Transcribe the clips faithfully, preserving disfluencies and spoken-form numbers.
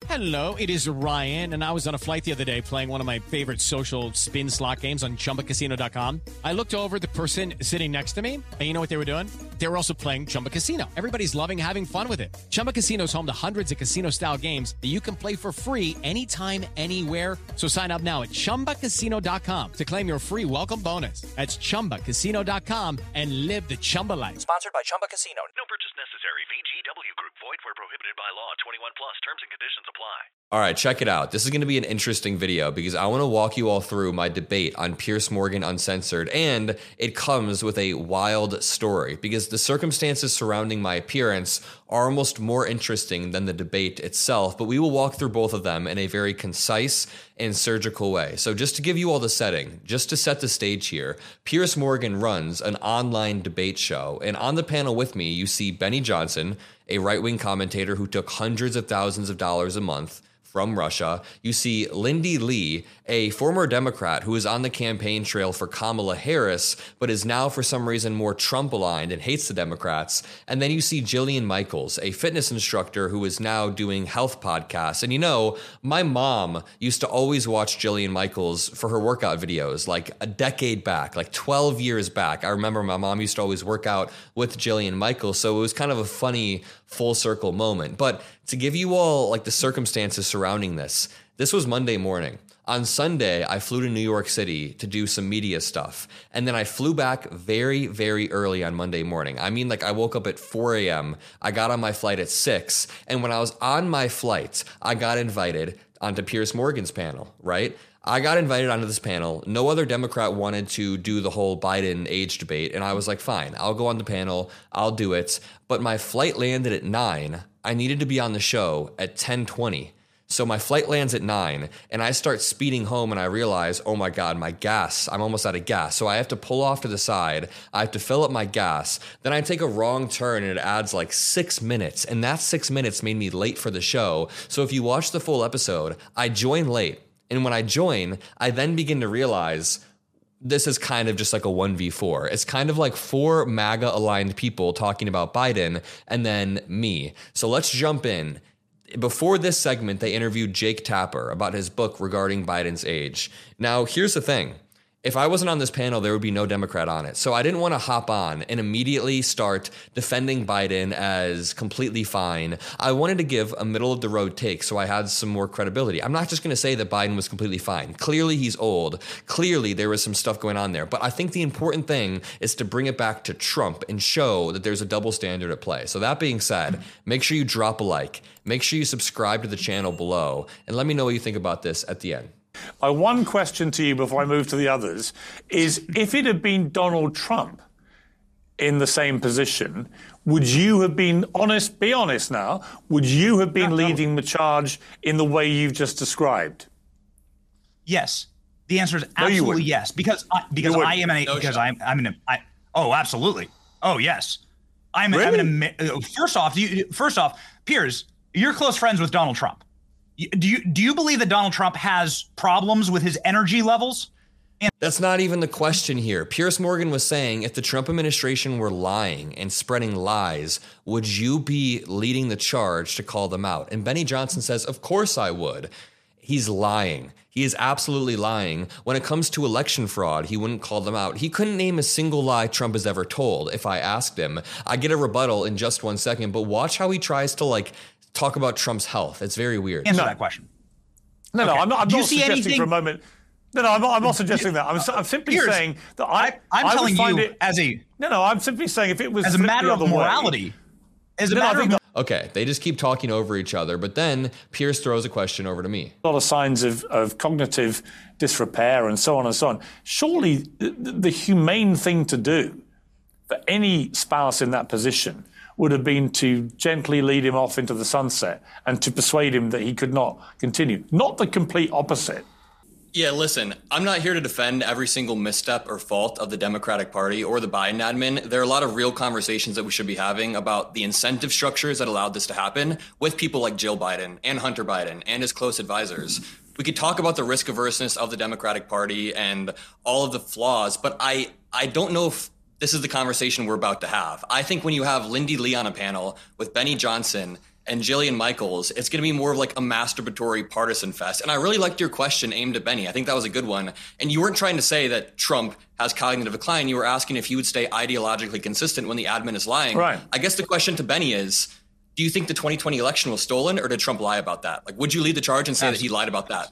Hello, it is Ryan, and I was on a flight the other day playing one of my favorite social spin slot games on Chumba Casino dot com. I looked over at the person sitting next to me, and you know what they were doing? They were also playing Chumba Casino. Everybody's loving having fun with it. Chumba Casino is home to hundreds of casino-style games that you can play for free anytime, anywhere. So sign up now at Chumba Casino dot com to claim your free welcome bonus. That's Chumba Casino dot com and live the Chumba life. Sponsored by Chumba Casino. No purchase necessary. V G W Group. Void where prohibited by law. twenty-one plus. Terms and conditions apply. All right, check it out. This is going to be an interesting video because I want to walk you all through my debate on Piers Morgan Uncensored, and it comes with a wild story because the circumstances surrounding my appearance are almost more interesting than the debate itself, but we will walk through both of them in a very concise and surgical way. So just to give you all the setting, just to set the stage here, Piers Morgan runs an online debate show, and on the panel with me, you see Benny Johnson, a right-wing commentator who took hundreds of thousands of dollars a month from Russia. You see Lindy Lee, a former Democrat who is on the campaign trail for Kamala Harris, but is now for some reason more Trump-aligned and hates the Democrats. And then you see Jillian Michaels, a fitness instructor who is now doing health podcasts. And you know, my mom used to always watch Jillian Michaels for her workout videos, like a decade back, like twelve years back. I remember my mom used to always work out with Jillian Michaels, so it was kind of a funny full circle moment. But to give you all like the circumstances surrounding this, this was Monday morning. On Sunday, I flew to New York City to do some media stuff. And then I flew back very, very early on Monday morning. I mean, like I woke up at four a.m. I got on my flight at six. And when I was on my flight, I got invited onto Piers Morgan's panel, right? I got invited onto this panel. No other Democrat wanted to do the whole Biden age debate. And I was like, fine, I'll go on the panel. I'll do it. But my flight landed at nine. I needed to be on the show at ten twenty. So my flight lands at nine and I start speeding home and I realize, oh my God, my gas, I'm almost out of gas. So I have to pull off to the side. I have to fill up my gas. Then I take a wrong turn and it adds like six minutes. And that six minutes made me late for the show. So if you watch the full episode, I join late. And when I join, I then begin to realize this is kind of just like a one v four. It's kind of like four MAGA aligned people talking about Biden and then me. So let's jump in. Before this segment, they interviewed Jake Tapper about his book regarding Biden's age. Now, here's the thing. If I wasn't on this panel, there would be no Democrat on it. So I didn't want to hop on and immediately start defending Biden as completely fine. I wanted to give a middle of the road take so I had some more credibility. I'm not just going to say that Biden was completely fine. Clearly, he's old. Clearly, there was some stuff going on there. But I think the important thing is to bring it back to Trump and show that there's a double standard at play. So that being said, make sure you drop a like. Make sure you subscribe to the channel below. And let me know what you think about this at the end. My one question to you before I move to the others is, if it had been Donald Trump in the same position, would you have been honest, be honest now, would you have been leading the charge in the way you've just described? Yes. The answer is No, you absolutely wouldn't. yes. Because I, because You I am an, No because shot. I'm, I'm an, I, oh, absolutely. Oh, yes. I'm, I'm Really? an, ama- first off, you, first off, Piers, you're close friends with Donald Trump. Do you do you believe that Donald Trump has problems with his energy levels? And- That's not even the question here. Piers Morgan was saying if the Trump administration were lying and spreading lies, would you be leading the charge to call them out? And Benny Johnson says, of course I would. He's lying. He is absolutely lying. When it comes to election fraud, he wouldn't call them out. He couldn't name a single lie Trump has ever told if I asked him. I get a rebuttal in just one second, but watch how he tries to like talk about Trump's health. It's very weird. Answer No. that question. No, no, Okay. I'm not, I'm Do you not see suggesting anything- for a moment. No, no, I'm not, I'm not suggesting that. I'm, I'm simply Piers, saying that I, I'm I telling would find you it, as a No, no, I'm simply saying if it was as a flipped matter the of other way- morality, as a No, no, I matter think of Okay, they just keep talking over each other, but then Piers throws a question over to me. a lot of signs of, of cognitive disrepair and so on and so on. Surely the, the humane thing to do for any spouse in that position would have been to gently lead him off into the sunset and to persuade him that he could not continue. Not the complete opposite. Yeah, listen, I'm not here to defend every single misstep or fault of the Democratic Party or the Biden admin. There are a lot of real conversations that we should be having about the incentive structures that allowed this to happen with people like Jill Biden and Hunter Biden and his close advisors. We could talk about the risk averseness of the Democratic Party and all of the flaws, but I, I don't know if this is the conversation we're about to have. I think when you have Lindy Lee on a panel with Benny Johnson and Jillian Michaels, it's going to be more of like a masturbatory partisan fest. And I really liked your question aimed at Benny. I think that was a good one. And you weren't trying to say that Trump has cognitive decline. You were asking if he would stay ideologically consistent when the admin is lying. Right. I guess the question to Benny is, do you think the twenty twenty election was stolen, or did Trump lie about that? Like, would you lead the charge and say Absolutely. that he lied about that?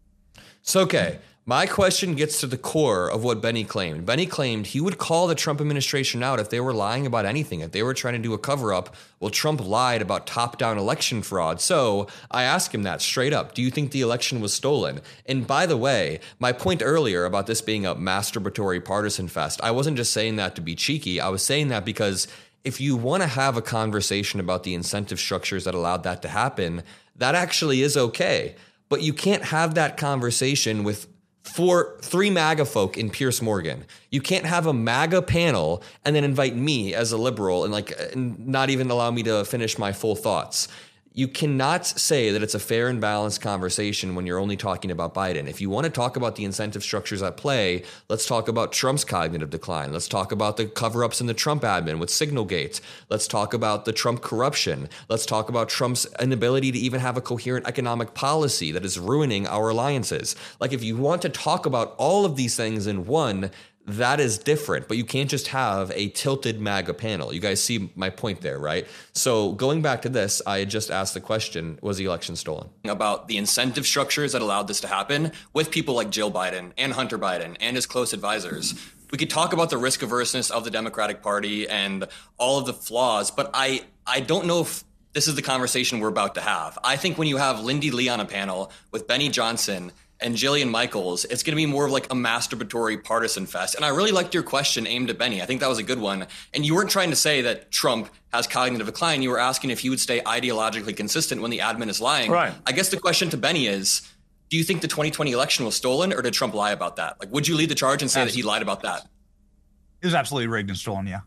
So, okay. My question gets to the core of what Benny claimed. Benny claimed he would call the Trump administration out if they were lying about anything, if they were trying to do a cover-up. Well, Trump lied about top-down election fraud. So I asked him that straight up. Do you think the election was stolen? And by the way, my point earlier about this being a masturbatory partisan fest, I wasn't just saying that to be cheeky. I was saying that because if you want to have a conversation about the incentive structures that allowed that to happen, that actually is okay. But you can't have that conversation with For three MAGA folk in Piers Morgan. You can't have a MAGA panel and then invite me as a liberal and like and not even allow me to finish my full thoughts. You cannot say that it's a fair and balanced conversation when you're only talking about Biden. If you want to talk about the incentive structures at play, let's talk about Trump's cognitive decline. Let's talk about the cover-ups in the Trump admin with Signalgate. Let's talk about the Trump corruption. Let's talk about Trump's inability to even have a coherent economic policy that is ruining our alliances. Like, if you want to talk about all of these things in one, that is different, but you can't just have a tilted MAGA panel. You guys see my point there, right? So going back to this, I had just asked the question, was the election stolen? About the incentive structures that allowed this to happen with people like Jill Biden and Hunter Biden and his close advisors. We could talk about the risk averseness of the Democratic Party and all of the flaws, but I, I don't know if this is the conversation we're about to have. I think when you have Lindy Lee on a panel with Benny Johnson and Jillian Michaels, it's going to be more of like a masturbatory partisan fest. And I really liked your question aimed at Benny. I think that was a good one. And you weren't trying to say that Trump has cognitive decline. You were asking if he would stay ideologically consistent when the admin is lying. Right. I guess the question to Benny is, do you think the twenty twenty election was stolen, or did Trump lie about that? Like, would you lead the charge and say absolutely. that he lied about that? It was absolutely rigged and stolen, yeah.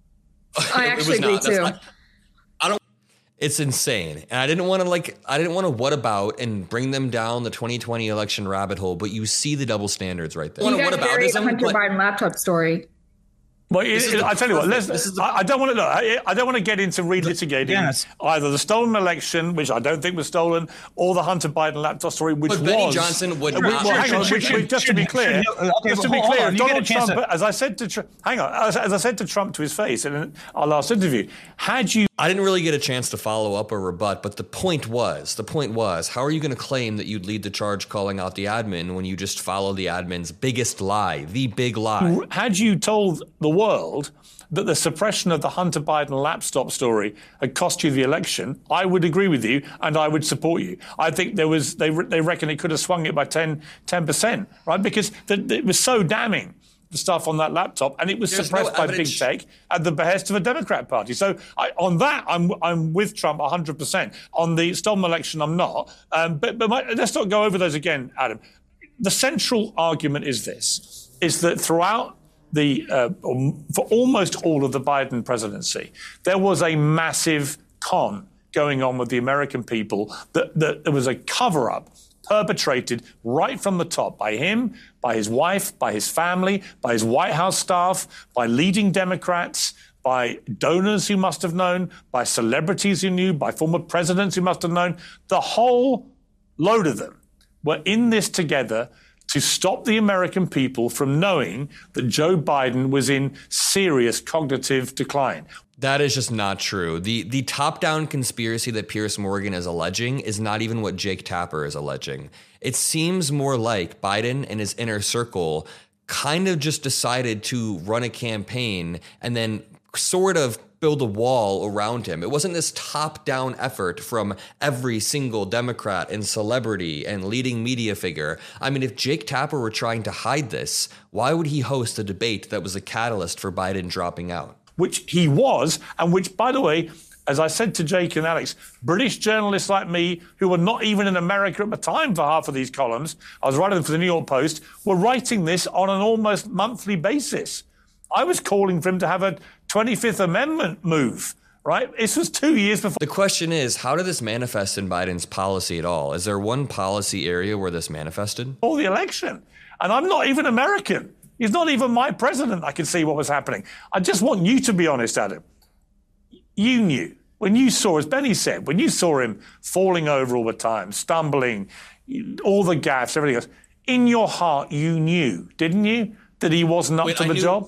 I actually agree too. Not, I don't. It's insane. And I didn't want to like, I didn't want to what about and bring them down the twenty twenty election rabbit hole, but you see the double standards right there. You guys what about buried the Hunter Biden laptop story. Well, it, it, I tell you what, let's, the, I, I don't want to. Look, I, I don't want to get into relitigating yes. either the stolen election, which I don't think was stolen, or the Hunter Biden laptop story, which but was. Benny Johnson would. Uh, not. Well, hang on, which, which, just to be clear, just to be clear, if Donald Trump, as I said to, hang on, as, as I said to Trump to his face in our last interview, had you. I didn't really get a chance to follow up or rebut, but the point was, the point was, how are you going to claim that you'd lead the charge calling out the admin when you just follow the admin's biggest lie, the big lie? Had you told the world that the suppression of the Hunter Biden laptop story had cost you the election, I would agree with you and I would support you. I think there was they they reckon it could have swung it by ten percent, right? Because the, it was so damning, the stuff on that laptop, and it was There's suppressed no by big tech at the behest of a Democrat party. So I, on that, I'm I'm with Trump one hundred percent. On the stolen election, I'm not. Um, but but my, let's not go over those again, Adam. The central argument is this, is that throughout the uh, for almost all of the Biden presidency, there was a massive con going on with the American people, that, that there was a cover-up perpetrated right from the top by him, by his wife, by his family, by his White House staff, by leading Democrats, by donors who must have known, by celebrities who knew, by former presidents who must have known. The whole load of them were in this together to stop the American people from knowing that Joe Biden was in serious cognitive decline. That is just not true. The the top-down conspiracy that Piers Morgan is alleging is not even what Jake Tapper is alleging. It seems more like Biden and his inner circle kind of just decided to run a campaign and then sort of build a wall around him. It wasn't this top-down effort from every single Democrat and celebrity and leading media figure. I mean, if Jake Tapper were trying to hide this, why would he host a debate that was a catalyst for Biden dropping out? Which he was, and which, by the way, as I said to Jake and Alex, British journalists like me, who were not even in America at the time for half of these columns, I was writing them for the New York Post, were writing this on an almost monthly basis. I was calling for him to have a twenty-fifth Amendment move, right? This was two years before. The question is, how did this manifest in Biden's policy at all? Is there one policy area where this manifested? Before the election. And I'm not even American. He's not even my president. I could see what was happening. I just want you to be honest, Adam. You knew when you saw, as Benny said, when you saw him falling over all the time, stumbling, all the gaffes, everything else, in your heart you knew, didn't you, that he wasn't up Wait, to I the knew- job?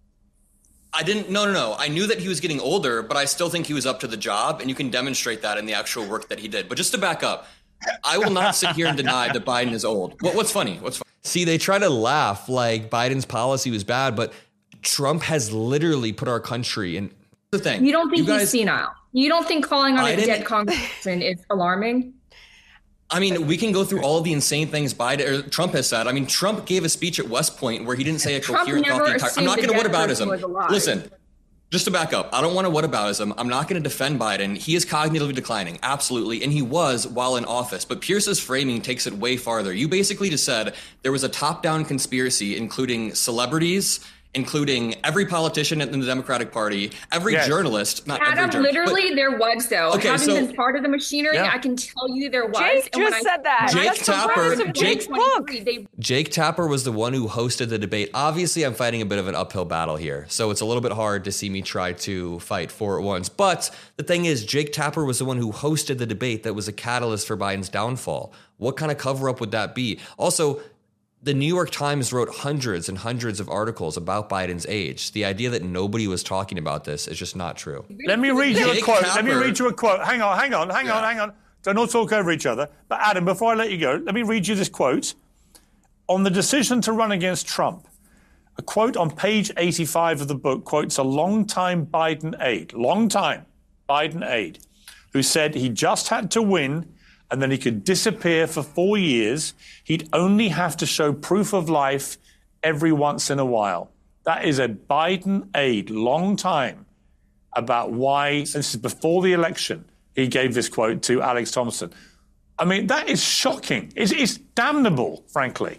I didn't, no, no, no. I knew that he was getting older, but I still think he was up to the job, and you can demonstrate that in the actual work that he did. But just to back up, I will not sit here and deny that Biden is old. What, what's funny? What's funny? See, they try to laugh like Biden's policy was bad, but Trump has literally put our country in The thing. You don't think you guys, he's senile? You don't think calling on a Biden- dead congressman is alarming? I mean, we can go through all of the insane things Biden or Trump has said. I mean, Trump gave a speech at West Point where he didn't say a Trump coherent thought never the entire. I'm assumed not the going to dead person was whataboutism. alive. Listen, just to back up, I don't want to whataboutism. I'm not going to defend Biden. He is cognitively declining, absolutely, and he was while in office. But Pierce's framing takes it way farther. You basically just said there was a top-down conspiracy, including celebrities, including every politician in the Democratic Party, every Yes. journalist, not every Adam, journalist. literally, but there was, though. Okay, Having so- been part of the machinery, Yeah. I can tell you there was. Jake And when just I- said that. Jake That's the Tapper- premise of Jake- Jake's book. They Jake Tapper was the one who hosted the debate. Obviously, I'm fighting a bit of an uphill battle here, so it's a little bit hard to see me try to fight four at once. But the thing is, Jake Tapper was the one who hosted the debate that was a catalyst for Biden's downfall. What kind of cover-up would that be? Also, the New York Times wrote hundreds and hundreds of articles about Biden's age. The idea that nobody was talking about this is just not true. Let me read you a Jake quote. Let me Tapper- read you a quote. Hang on, hang on, hang on, Yeah. hang on. Don't all talk over each other. But Adam, before I let you go, let me read you this quote. On the decision to run against Trump, a quote on page eighty-five of the book quotes a longtime Biden aide, longtime Biden aide, who said he just had to win and then he could disappear for four years. He'd only have to show proof of life every once in a while. That is a Biden aide, long time, about why, this is before the election, he gave this quote to Alex Thompson. I mean, that is shocking. It's, it's damnable, frankly.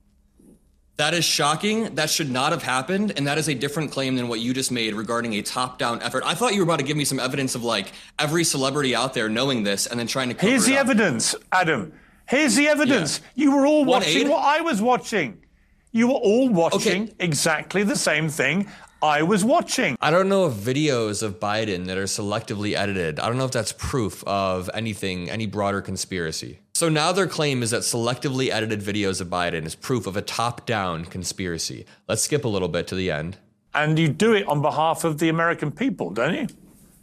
That is shocking. That should not have happened. And that is a different claim than what you just made regarding a top-down effort. I thought you were about to give me some evidence of like every celebrity out there knowing this and then trying to cover Here's it the up. evidence, Adam. Here's the evidence. You were all One watching aide? what I was watching. You were all watching Okay. exactly the same thing I was watching. I don't know if videos of Biden that are selectively edited, I don't know if that's proof of anything, any broader conspiracy. So now their claim is that selectively edited videos of Biden is proof of a top-down conspiracy. Let's skip a little bit to the end. And you do it on behalf of the American people, don't you?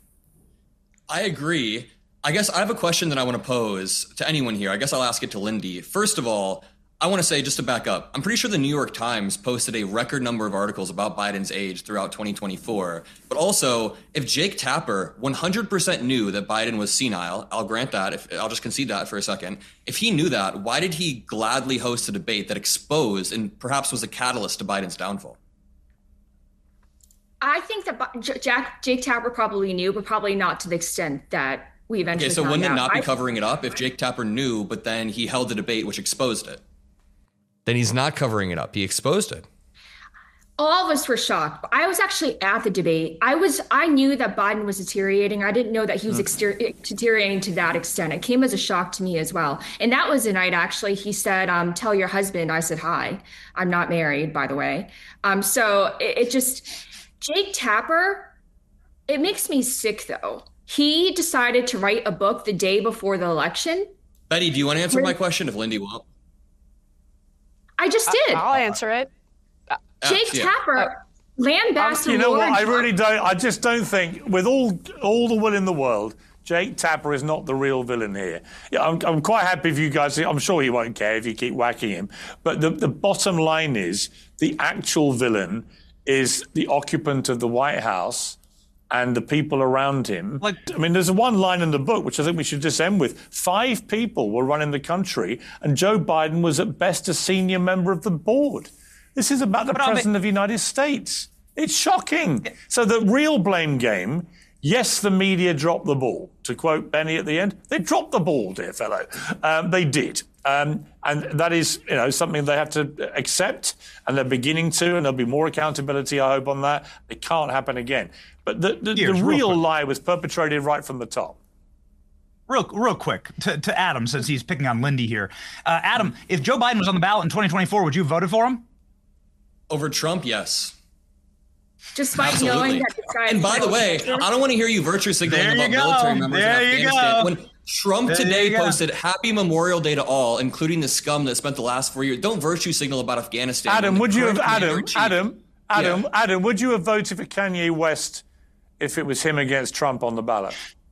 I agree. I guess I have a question that I want to pose to anyone here. I guess I'll ask it to Lindy. First of all, I want to say, just to back up, I'm pretty sure the New York Times posted a record number of articles about Biden's age throughout twenty twenty-four. But also, if Jake Tapper one hundred percent knew that Biden was senile, I'll grant that, if I'll just concede that for a second. If he knew that, why did he gladly host a debate that exposed and perhaps was a catalyst to Biden's downfall? I think that Bi- J- Jack, Jake Tapper probably knew, but probably not to the extent that we eventually Okay, so found wouldn't it out. not be I- covering it up if Jake Tapper knew, but then he held the debate which exposed it? Then he's not covering it up. He exposed it. All of us were shocked. I was actually at the debate. I was. I knew that Biden was deteriorating. I didn't know that he was exter- deteriorating to that extent. It came as a shock to me as well. And that was the night, actually, he said, um, tell your husband I said hi. I'm not married, by the way. Um, so it, it just, Jake Tapper, it makes me sick, though. He decided to write a book the day before the election. Betty, do you want to answer my question if Lindy won't? I just did. I'll answer it. Jake yeah. Tapper, lambasted You know what? Lauren I Trump. really don't. I just don't think, with all all the will in the world, Jake Tapper is not the real villain here. Yeah, I'm, I'm quite happy if you guys. I'm sure he won't care if you keep whacking him. But the, the bottom line is the actual villain is the occupant of the White House and the people around him. Like- I mean, there's one line in the book which I think we should just end with. Five people were running the country, and Joe Biden was at best a senior member of the board. This is about the But I mean- president of the United States. It's shocking. So the real blame game, yes, the media dropped the ball. To quote Benny at the end, they dropped the ball, dear fellow. Um, they did. Um, and that is, you know, something they have to accept, and they're beginning to, and there'll be more accountability, I hope, on that. It can't happen again. But the, the, the Here's real real quick. lie was perpetrated right from the top. Real, real quick to, to Adam, since he's picking on Lindy here. Uh, Adam, if Joe Biden was on the ballot in twenty twenty-four, would you have voted for him? Over Trump, yes. Despite Absolutely. knowing that this guy. And by the way, I don't want to hear you virtue signaling There you about go. military members There in you Afghanistan. go. When Trump There today you go. posted Happy Memorial Day to all, including the scum that spent the last four years. Don't virtue signal about Afghanistan. Adam, when the would you have current Adam, commander-in-chief- Adam, Adam, Yeah. Adam, would you have voted for Kanye West if it was him against Trump on the ballot?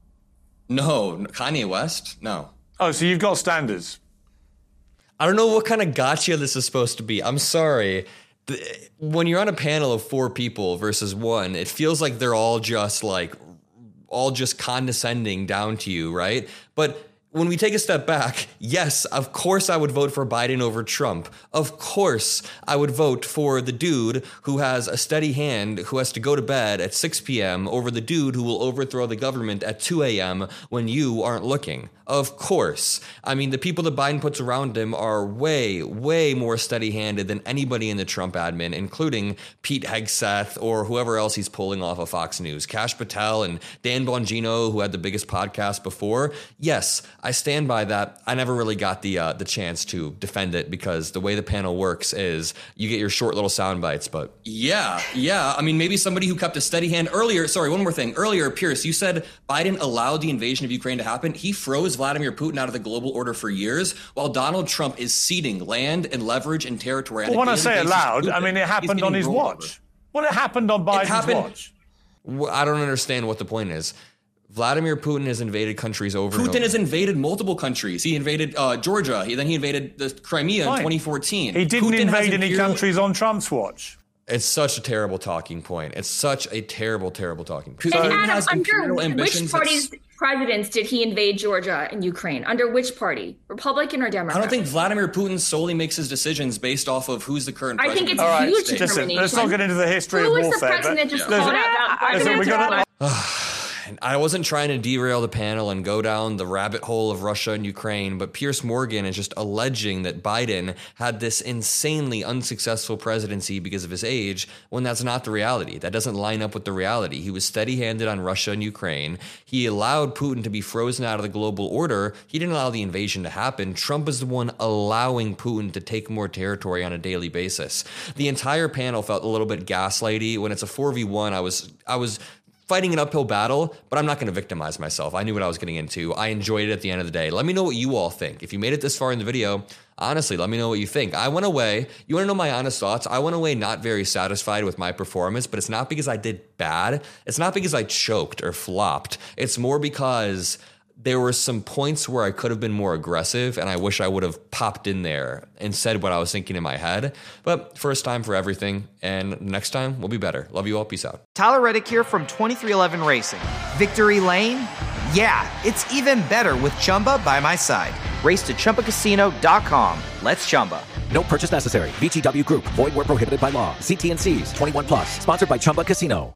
No, Kanye West? No. Oh, so you've got standards. I don't know what kind of gotcha this is supposed to be. I'm sorry. The- When you're on a panel of four people versus one, it feels like they're all just like, all just condescending down to you, right? But when we take a step back, yes, of course I would vote for Biden over Trump. Of course I would vote for the dude who has a steady hand, who has to go to bed at six p.m. over the dude who will overthrow the government at two a.m. when you aren't looking. Of course. I mean, the people that Biden puts around him are way, way more steady-handed than anybody in the Trump admin, including Pete Hegseth or whoever else he's pulling off of Fox News. Kash Patel and Dan Bongino, who had the biggest podcast before. Yes, I stand by that. I never really got the uh, the chance to defend it because the way the panel works is you get your short little sound bites, but... Yeah, yeah. I mean, maybe somebody who kept a steady hand earlier. Sorry, one more thing. Earlier, Pierce, you said Biden allowed the invasion of Ukraine to happen. He froze Vladimir Putin out of the global order for years, while Donald Trump is ceding land and leverage and territory. on Well, a when I daily say basis allowed, to I Putin. mean it He's happened on getting his rolled watch. over. Well, it happened on Biden's happened- watch. Well, I don't understand what the point is. Vladimir Putin has invaded countries over and Putin over. has invaded multiple countries. He invaded uh, Georgia. He, then he invaded the Crimea Fine. in twenty fourteen. He didn't Putin has invade any imperial- countries on Trump's watch. It's such a terrible talking point. It's such a terrible, terrible talking point. And Putin Adam, has under imperial which ambitions party's that's- presidents did he invade Georgia and Ukraine? Under which party? Republican or Democrat? I don't think Vladimir Putin solely makes his decisions based off of who's the current I president. think it's All right, huge listen, determination. let's not get into the history Who of was the warfare. president but just there's- called out that listen, Biden we gotta- I wasn't trying to derail the panel and go down the rabbit hole of Russia and Ukraine, but Piers Morgan is just alleging that Biden had this insanely unsuccessful presidency because of his age, when that's not the reality. That doesn't line up with the reality. He was steady-handed on Russia and Ukraine. He allowed Putin to be frozen out of the global order. He didn't allow the invasion to happen. Trump is the one allowing Putin to take more territory on a daily basis. The entire panel felt a little bit gaslighty. When it's a four v one, I was I was fighting an uphill battle, but I'm not going to victimize myself. I knew what I was getting into. I enjoyed it at the end of the day. Let me know what you all think. If you made it this far in the video, honestly, let me know what you think. I went away. You want to know my honest thoughts? I went away not very satisfied with my performance, but it's not because I did bad. It's not because I choked or flopped. It's more because there were some points where I could have been more aggressive, and I wish I would have popped in there and said what I was thinking in my head. But first time for everything, and next time we'll be better. Love you all. Peace out. Tyler Reddick here from twenty-three eleven Racing. Victory Lane? Yeah, it's even better with Chumba by my side. Race to Chumba Casino dot com. Let's Chumba. No purchase necessary. V G W Group. Void where prohibited by law. See T and C's. twenty-one plus. Sponsored by Chumba Casino.